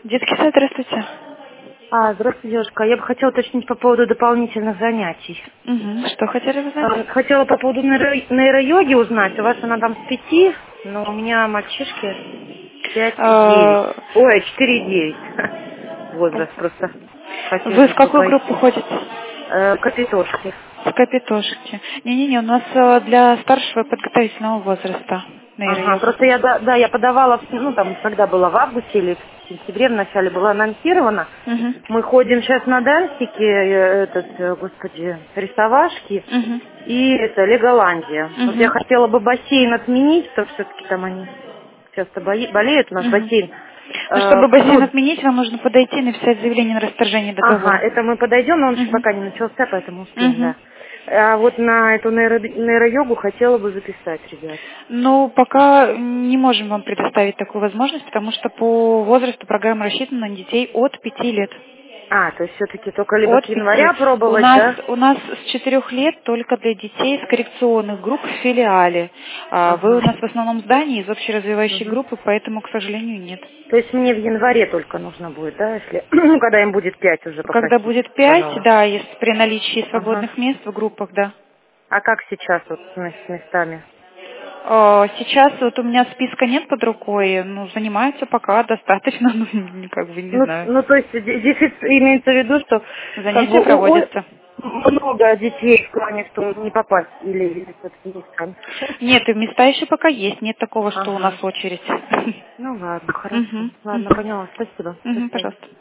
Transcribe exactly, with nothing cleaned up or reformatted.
Детский сад, здравствуйте. А, здравствуйте, девушка. Я бы хотела уточнить по поводу дополнительных занятий. Угу. Что хотели узнать? А, Хотела по поводу нейро- нейройоги узнать. У вас она там с пяти, но у меня мальчишки пять и девять. А, Ой, четыре и девять. Возраст просто. Вы в Хотелось бы какую группу пойти. ходите? Э, Капитошки. С капитошки. Не-не-не, у нас э, для старшего подготовительного возраста Ага, нейройога. просто я, да, да, я подавала, в- ну, там, когда была в августе или в сентябре, в начале была анонсирована. Угу. Мы ходим сейчас на дансике, э, этот, э, господи, рисовашки Угу. и это, Леголандия. Вот я Угу. хотела бы бассейн отменить, потому что все-таки там они часто бои- болеют, у нас Угу. бассейн. Ну, Э, чтобы бассейн ну, отменить, вам нужно подойти и написать заявление на расторжение ага, договора. это мы подойдем, но он еще Угу. пока не начался, поэтому успеем, Угу. да. А вот на эту нейро- нейройогу хотела бы записать, ребят. Ну, пока не можем вам предоставить такую возможность, потому что по возрасту программа рассчитана на детей от пяти лет. А, то есть все-таки только либо с От пяти. января У пробовать, нас, да? у нас с четырех лет только для детей с коррекционных групп в филиале. А Вы у Ага. нас в основном здании из общеразвивающей Мгм. группы, поэтому, к сожалению, нет. То есть мне в январе только нужно будет, да, если, ну, когда им будет пять уже Когда попросить, будет пять, пожалуйста. да, если при наличии Ага. свободных мест в группах, да. А как сейчас вот с ме- с местами? А, Сейчас вот у меня списка нет под рукой, ну, занимаются пока достаточно, ну, как бы не Ну, знаю. ну то есть де- дефицит имеется в виду, что как Занятия бы у- у- проводятся. много детей в плане, что не попасть или, или все-таки не там. Нет, и места еще пока есть, нет такого, что у нас Ага. очередь. Ну ладно, хорошо. Угу, Ладно, угу, поняла. Спасибо. До угу, свидания. пожалуйста.